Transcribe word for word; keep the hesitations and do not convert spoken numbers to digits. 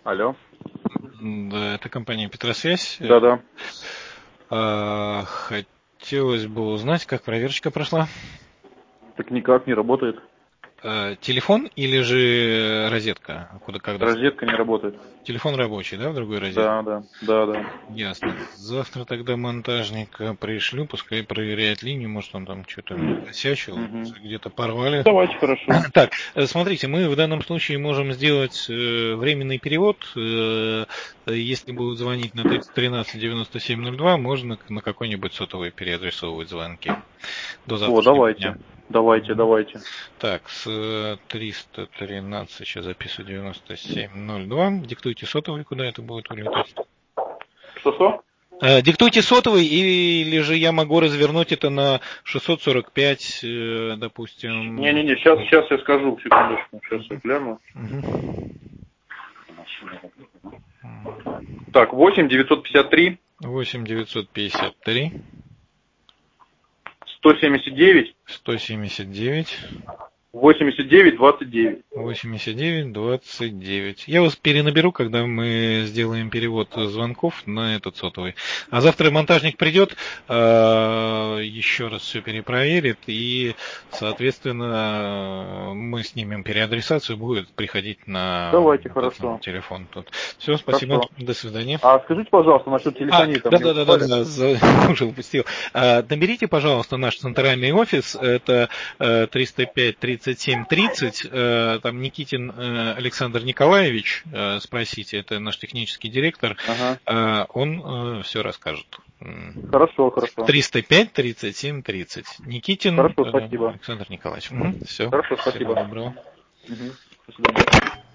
Алло. Да, это компания Петросвязь. Да-да. А, хотелось бы узнать, как проверочка прошла. Так никак не работает. А, телефон или же розетка? Куда, когда... Розетка не работает. Телефон рабочий, да, в другой розетке? Да, да, да, да. Ясно. Завтра тогда монтажника пришлю, пускай проверяет линию, может он там что-то накосячил, Угу. где-то порвали. Давайте, хорошо. Так, смотрите, мы в данном случае можем сделать э, временный перевод. Э, если будут звонить на триста тринадцать девяносто семь ноль два, можно на какой-нибудь сотовый переадресовывать звонки до О, завтрашнего давайте. дня. Давайте, давайте. Так, с триста тринадцать, сейчас записываю, девяносто семь ноль два. Диктуйте сотовый, куда это будет улетать. Что-что? Э, диктуйте сотовый, или же я могу развернуть это на шестьсот сорок пять, э, допустим. Не-не-не, сейчас, сейчас я скажу, секундочку. Сейчас я гляну. Угу. Так, восемь девятьсот пятьдесят три восемь девятьсот пятьдесят три сто семьдесят девять сто семьдесят девять восемьдесят девять двадцать девять. восемьдесят девять двадцать девять. Я вас перенаберу, когда мы сделаем перевод звонков на этот сотовый. А завтра монтажник придет, еще раз все перепроверит, и, соответственно, мы снимем переадресацию, будет приходить на Давайте, хорошо. телефон тут. Все, спасибо, Хорошо. до свидания. А скажите, пожалуйста, насчет телефонии. А, да, да, да, да, да, за, уже упустил. А, наберите, пожалуйста, наш центральный офис. Это триста пять тридцать семь тридцать. Там Никитин Александр Николаевич. Спросите, это наш технический директор. Ага. Он все расскажет. Хорошо, хорошо. триста пять тридцать семь тридцать. Никитин Хорошо, спасибо. Александр Николаевич. Угу, все. Хорошо, спасибо. Всего доброго. Угу. До свидания.